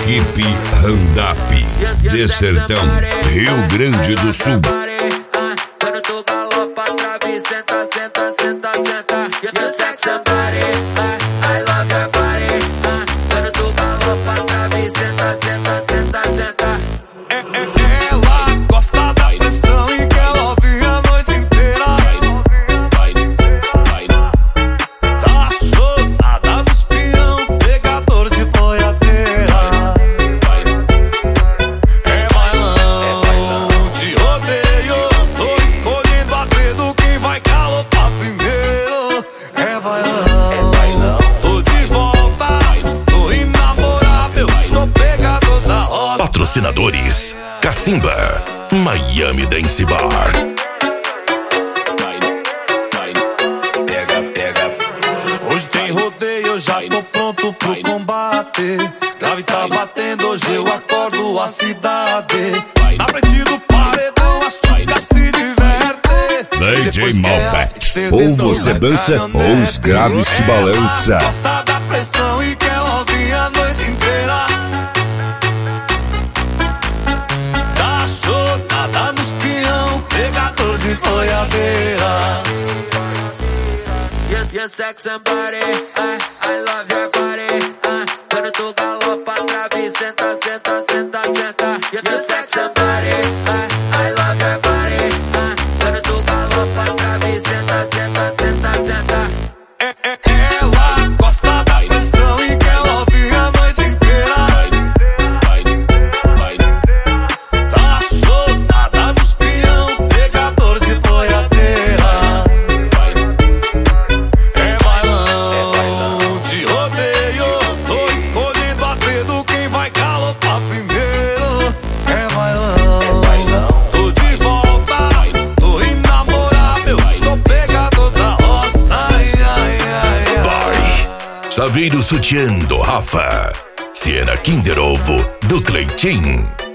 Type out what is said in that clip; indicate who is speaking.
Speaker 1: Equipe Randap de Sertão, Rio Grande do Sul.
Speaker 2: Quando tu galopa, trave, senta, senta, senta, senta. You sexy body, I love your body. Quando tu galopa, trave, senta, senta, senta, senta.
Speaker 3: Ela gosta da pressão e quer ouvir a noite inteira. Tá chorada nos peão, pegador de boiadeira. É bailão de rodeio, tô escolhendo a dedo quem vai galopar primeiro. É bailão, tô de volta, tô inamorável, sou pegador da roça.
Speaker 4: Patrocinadores: Cacimba, Miami Dance Bar.
Speaker 3: Hoje tem rodeio, já tô pronto pro combate. Grave tá batendo, hoje eu acordo a cidade. Na frente do paredão as chicas se divertem.
Speaker 1: DJ Malbec, ou você dança ou os graves te balança.
Speaker 3: Gosta da pressão e quer ouvir a noite inteira. Tá chorada nos peão, pegador de boiadeira.
Speaker 2: You sexy body, I love your body. Quando tu galopa, trave, senta, senta, senta, senta. You sexy body, I love your body. Quando tu galopa, trave, senta, senta, senta, senta.
Speaker 3: Ela gosta da pressão e quer ouvir a noite inteira. Tá chorada nos peão, pegador de boiadeira. É bailão de rodeio, tô escolhendo a dedo quem vai galopar primeiro. É bailão, tô de volta, tô inamorável, sou pegador da roça. Ai, ai, ai, ai.
Speaker 4: Boy, Saveiro Sutiã do Rafa, Siena Kinder Ovo do Cleitinho.